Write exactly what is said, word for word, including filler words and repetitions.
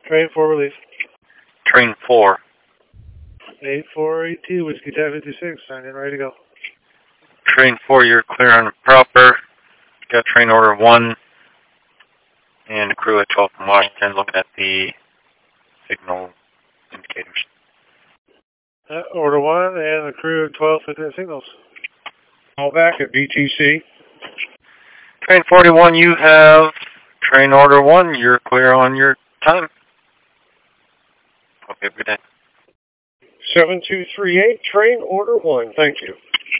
Train four release. Train four. eight four eight two, Whiskey ten fifty-six, signed in, ready to go. Train four, you're clear on proper. Got train order one and the crew at twelve from Washington looking at the signal indicators. Uh, order one and the crew at twelve fifty signals. Call back at B T C. Train forty-one, you have train order one. You're clear on your time. Okay, good day. seven two three eight, train order one. Thank you.